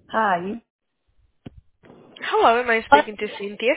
Hi. You. Hello, am I speaking to Cynthia?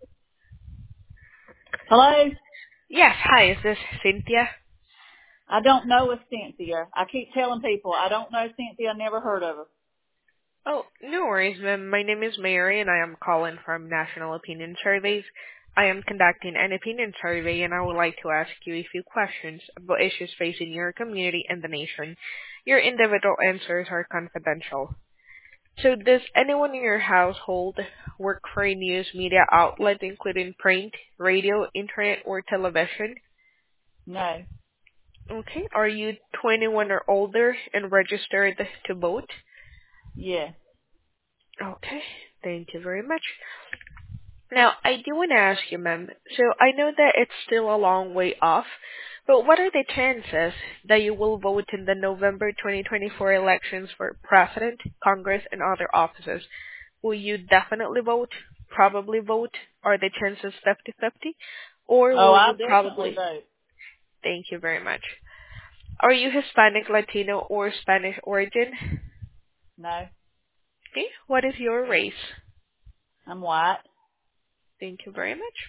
Hello? Yes, hi, is this Cynthia? I don't know a Cynthia. I keep telling people I don't know Cynthia. I never heard of her. Oh, no worries, ma'am. My name is Mary and I am calling from National Opinion Surveys. I am conducting an opinion survey and I would like to ask you a few questions about issues facing your community and the nation. Your individual answers are confidential. So does anyone in your household work for a news media outlet including print, radio, internet, or television? No. Okay. Are you 21 or older and registered to vote? Yeah. Okay. Thank you very much. Now, I do want to ask you, ma'am, so I know that it's still a long way off, but what are the chances that you will vote in the November 2024 elections for President, Congress, and other offices? Will you definitely vote, probably vote, are the chances 50-50, or Oh, will I'll you definitely probably... vote. Thank you very much. Are you Hispanic, Latino, or Spanish origin? No. Okay. What is your race? I'm white. Thank you very much.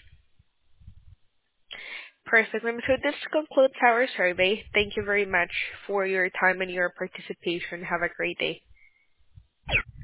Perfect, ma'am. So this concludes our survey. Thank you very much for your time and your participation. Have a great day.